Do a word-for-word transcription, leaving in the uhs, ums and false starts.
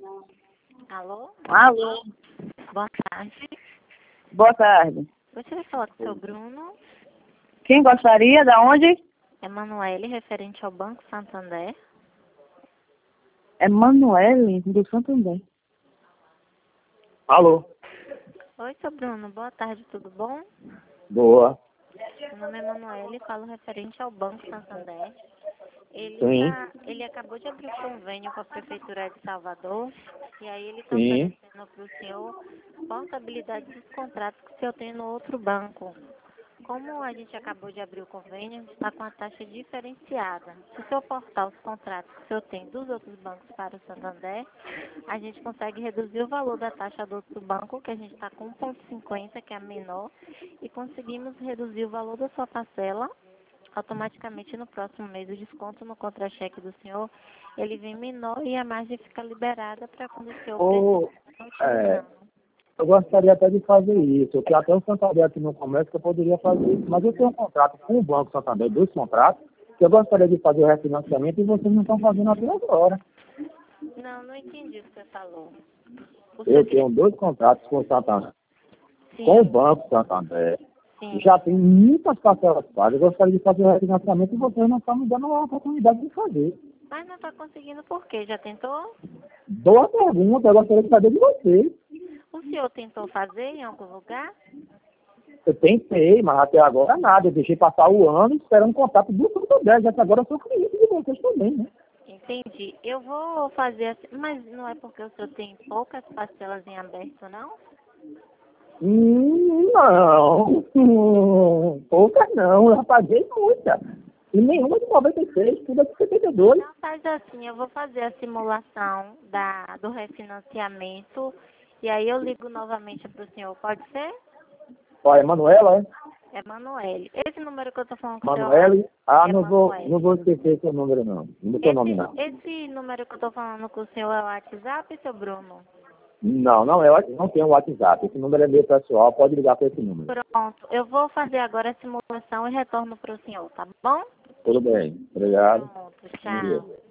Alô? Alô? Boa tarde. Boa tarde. Gostaria de falar com o seu Bruno. Quem gostaria? Da onde? Emanuele, referente ao Banco Santander. É Manuele, do Santander. Alô? Oi, seu Bruno. Boa tarde, tudo bom? Boa. Meu nome é Emanuele, falo referente ao Banco Santander. Ele, Sim. tá, ele acabou de abrir um convênio com a Prefeitura de Salvador e aí ele está Sim. oferecendo para o senhor portabilidade dos contratos que o senhor tem no outro banco. Como a gente acabou de abrir o convênio, a gente está com a taxa diferenciada. Se o senhor portar os contratos que o senhor tem dos outros bancos para o Santander, a gente consegue reduzir o valor da taxa do outro banco, que a gente está com um vírgula cinquenta, que é a menor, e conseguimos reduzir o valor da sua parcela. Automaticamente no próximo mês o desconto no contra-cheque do senhor, ele vem menor e a margem fica liberada para quando o senhor Ô, precisar é, utilizando. eu gostaria até de fazer isso. Eu tenho até um Santander aqui no comércio que eu poderia fazer isso. Mas eu tenho um contrato com o Banco Santander, dois contratos, que eu gostaria de fazer o refinanciamento e vocês não estão fazendo até agora. Não, não entendi o que você falou. O Eu senhor tenho dois contratos com o Santander, Sim, com o Banco Santander. sim. Já tem muitas parcelas pagas. Eu gostaria de fazer o refinanciamento e vocês não estão me dando a oportunidade de fazer. Mas não está conseguindo por quê? Já tentou? Boa pergunta, eu gostaria de saber de vocês. O senhor tentou fazer em algum lugar? Eu tentei, mas até agora nada. Eu deixei passar o ano esperando contato do Santander, já que agora eu sou cliente de vocês também, né? Entendi. Eu vou fazer assim, mas não é porque o senhor tem poucas parcelas em aberto, não? Hum, não. Hum, poucas não, eu já paguei muita. E nenhuma de noventa e seis, tudo é de setenta e dois. Não, faz assim, eu vou fazer a simulação da, do refinanciamento e aí eu ligo novamente para o senhor, pode ser? Olha, Manuela, é? É Manuele. Esse número que eu tô falando com o senhor Manuele? Ah, é não vou, Manuele. não vou esquecer seu número, não. Não botou nome, não. Esse, esse número que eu tô falando com o senhor é o WhatsApp, seu Bruno? Não, não, eu não tenho WhatsApp. Esse número é meu pessoal, pode ligar para esse número. Pronto, eu vou fazer agora a simulação e retorno para o senhor, tá bom? Tudo bem, obrigado. Pronto, Bom dia. tchau.